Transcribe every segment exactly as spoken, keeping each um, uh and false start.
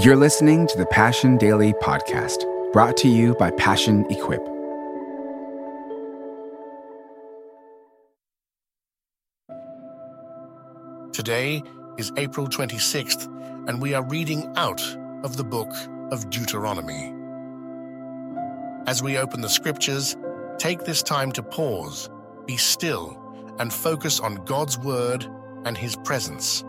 You're listening to the Passion Daily Podcast, brought to you by Passion Equip. Today is April twenty-sixth, and we are reading out of the book of Deuteronomy. As we open the scriptures, take this time to pause, be still, and focus on God's word and his presence.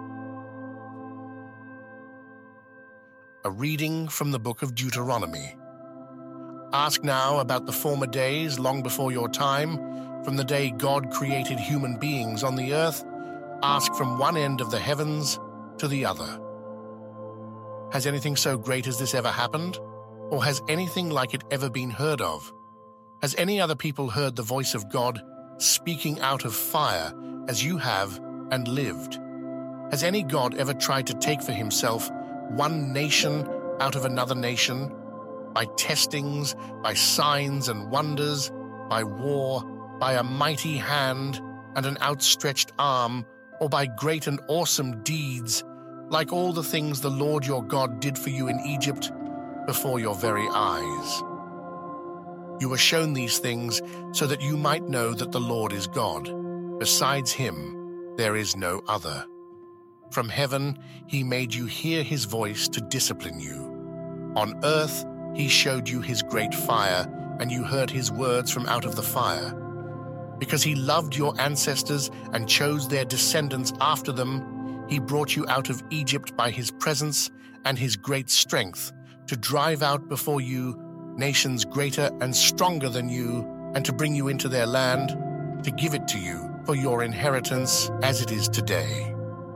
A reading from the book of Deuteronomy. Ask now about the former days long before your time, from the day God created human beings on the earth. Ask from one end of the heavens to the other. Has anything so great as this ever happened? Or has anything like it ever been heard of? Has any other people heard the voice of God speaking out of fire as you have and lived? Has any God ever tried to take for himself one nation out of another nation, by testings, by signs and wonders, by war, by a mighty hand and an outstretched arm, or by great and awesome deeds, like all the things the Lord your God did for you in Egypt before your very eyes? You were shown these things so that you might know that the Lord is God. Besides him, there is no other. From heaven, he made you hear his voice to discipline you. On earth, he showed you his great fire, and you heard his words from out of the fire. Because he loved your ancestors and chose their descendants after them, he brought you out of Egypt by his presence and his great strength, to drive out before you nations greater and stronger than you, and to bring you into their land, to give it to you for your inheritance as it is today.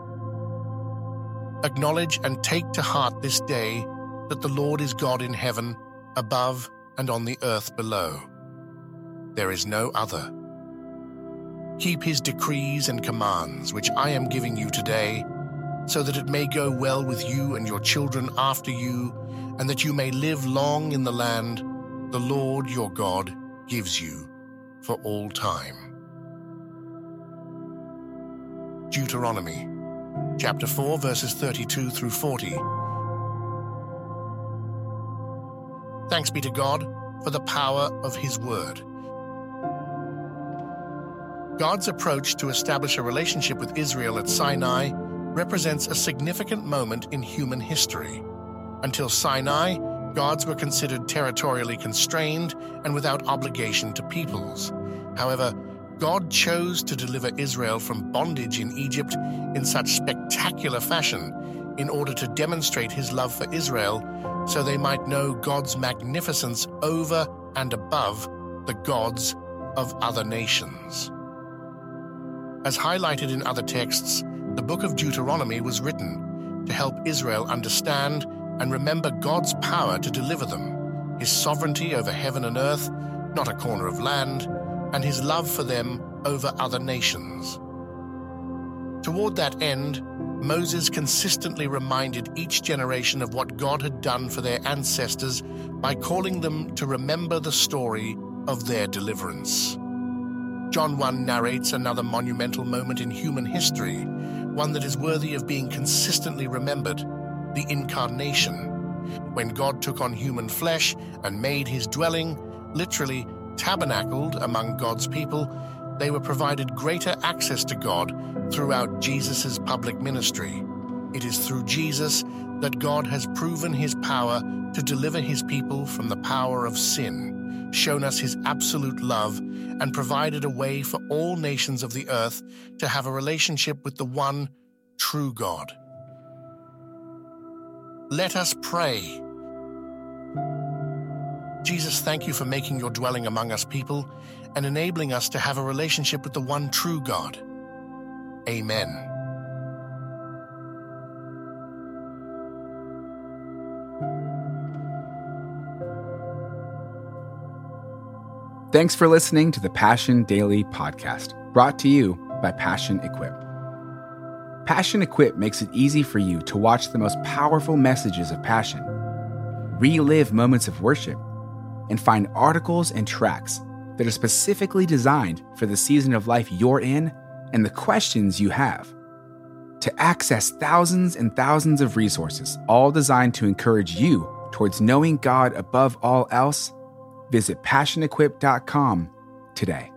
Acknowledge and take to heart this day that the Lord is God in heaven, above and on the earth below. There is no other. Keep his decrees and commands, which I am giving you today, so that it may go well with you and your children after you, and that you may live long in the land the Lord your God gives you for all time. Deuteronomy chapter four, verses thirty-two through forty. Thanks be to God for the power of his word. God's approach to establish a relationship with Israel at Sinai represents a significant moment in human history. Until Sinai, gods were considered territorially constrained and without obligation to peoples. However, God chose to deliver Israel from bondage in Egypt in such spectacular fashion in order to demonstrate his love for Israel, so they might know God's magnificence over and above the gods of other nations. As highlighted in other texts, the book of Deuteronomy was written to help Israel understand and remember God's power to deliver them, his sovereignty over heaven and earth, not a corner of land, and his love for them over other nations. Toward that end, Moses consistently reminded each generation of what God had done for their ancestors by calling them to remember the story of their deliverance. John one narrates another monumental moment in human history, one that is worthy of being consistently remembered: the Incarnation. When God took on human flesh and made his dwelling, literally tabernacled among God's people, they were provided greater access to God throughout Jesus' public ministry. It is through Jesus that God has proven his power to deliver his people from the power of sin, shown us his absolute love, and provided a way for all nations of the earth to have a relationship with the one true God. Let us pray. Jesus, thank you for making your dwelling among us people and enabling us to have a relationship with the one true God. Amen. Thanks for listening to the Passion Daily Podcast, brought to you by Passion Equip. Passion Equip makes it easy for you to watch the most powerful messages of passion, relive moments of worship, and find articles and tracks that are specifically designed for the season of life you're in and the questions you have. To access thousands and thousands of resources, all designed to encourage you towards knowing God above all else, visit passion equip dot com today.